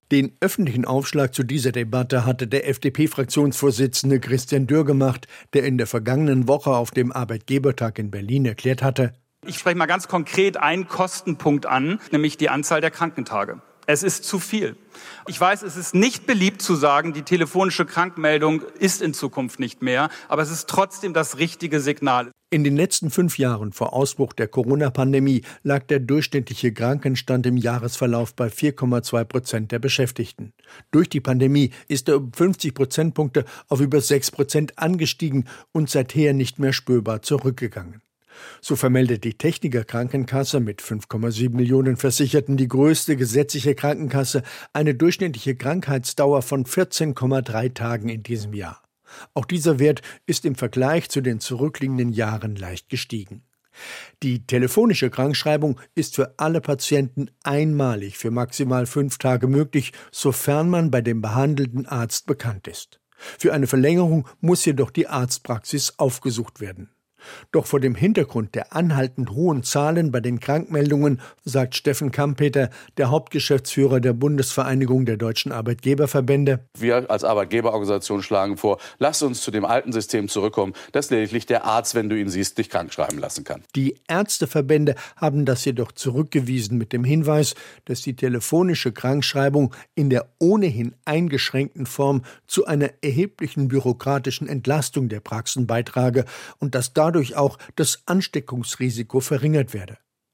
Den öffentlichen Aufschlag zu dieser Debatte hatte der FDP-Fraktionsvorsitzende Christian Dürr gemacht, der in der vergangenen Woche auf dem Arbeitgebertag in Berlin erklärt hatte: Ich spreche mal ganz konkret einen Kostenpunkt an, nämlich die Anzahl der Krankentage. Es ist zu viel. Ich weiß, es ist nicht beliebt zu sagen, die telefonische Krankmeldung ist in Zukunft nicht mehr, aber es ist trotzdem das richtige Signal. In den letzten 5 Jahren vor Ausbruch der Corona-Pandemie lag der durchschnittliche Krankenstand im Jahresverlauf bei 4,2% der Beschäftigten. Durch die Pandemie ist er um 50 Prozentpunkte auf über 6% angestiegen und seither nicht mehr spürbar zurückgegangen. So vermeldet die Techniker Krankenkasse mit 5,7 Millionen Versicherten, die größte gesetzliche Krankenkasse, eine durchschnittliche Krankheitsdauer von 14,3 Tagen in diesem Jahr. Auch dieser Wert ist im Vergleich zu den zurückliegenden Jahren leicht gestiegen. Die telefonische Krankschreibung ist für alle Patienten einmalig für maximal 5 Tage möglich, sofern man bei dem behandelnden Arzt bekannt ist. Für eine Verlängerung muss jedoch die Arztpraxis aufgesucht werden. Doch vor dem Hintergrund der anhaltend hohen Zahlen bei den Krankmeldungen, sagt Steffen Kampeter, der Hauptgeschäftsführer der Bundesvereinigung der deutschen Arbeitgeberverbände: Wir als Arbeitgeberorganisation schlagen vor, lass uns zu dem alten System zurückkommen, dass lediglich der Arzt, wenn du ihn siehst, dich krank schreiben lassen kann. Die Ärzteverbände haben das jedoch zurückgewiesen mit dem Hinweis, dass die telefonische Krankschreibung in der ohnehin eingeschränkten Form zu einer erheblichen bürokratischen Entlastung der Praxen beitrage und dass dadurch auch das Ansteckungsrisiko verringert werde.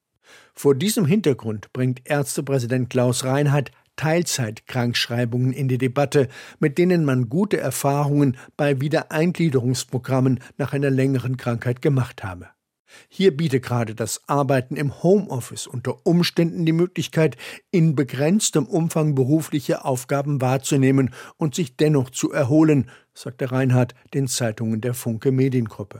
Vor diesem Hintergrund bringt Ärztepräsident Klaus Reinhardt Teilzeitkrankschreibungen in die Debatte, mit denen man gute Erfahrungen bei Wiedereingliederungsprogrammen nach einer längeren Krankheit gemacht habe. Hier biete gerade das Arbeiten im Homeoffice unter Umständen die Möglichkeit, in begrenztem Umfang berufliche Aufgaben wahrzunehmen und sich dennoch zu erholen, sagte Reinhardt den Zeitungen der Funke Mediengruppe.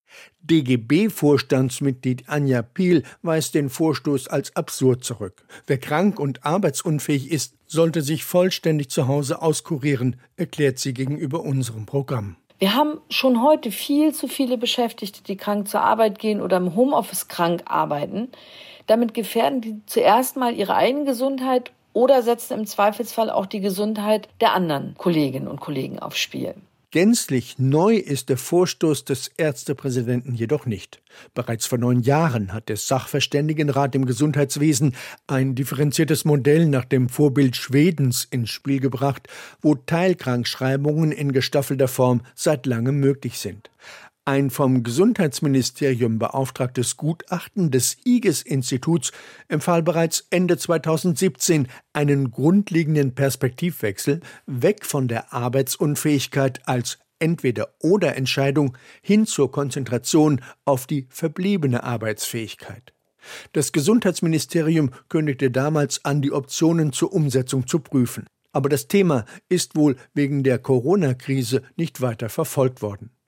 DGB-Vorstandsmitglied Anja Piel weist den Vorstoß als absurd zurück. Wer krank und arbeitsunfähig ist, sollte sich vollständig zu Hause auskurieren, erklärt sie gegenüber unserem Programm. Wir haben schon heute viel zu viele Beschäftigte, die krank zur Arbeit gehen oder im Homeoffice krank arbeiten. Damit gefährden die zuerst mal ihre eigene Gesundheit oder setzen im Zweifelsfall auch die Gesundheit der anderen Kolleginnen und Kollegen aufs Spiel. Gänzlich neu ist der Vorstoß des Ärztepräsidenten jedoch nicht. Bereits vor 9 Jahren hat der Sachverständigenrat im Gesundheitswesen ein differenziertes Modell nach dem Vorbild Schwedens ins Spiel gebracht, wo Teilkrankschreibungen in gestaffelter Form seit langem möglich sind. Ein vom Gesundheitsministerium beauftragtes Gutachten des IGES-Instituts empfahl bereits Ende 2017 einen grundlegenden Perspektivwechsel weg von der Arbeitsunfähigkeit als Entweder-oder-Entscheidung hin zur Konzentration auf die verbliebene Arbeitsfähigkeit. Das Gesundheitsministerium kündigte damals an, die Optionen zur Umsetzung zu prüfen. Aber das Thema ist wohl wegen der Corona-Krise nicht weiter verfolgt worden.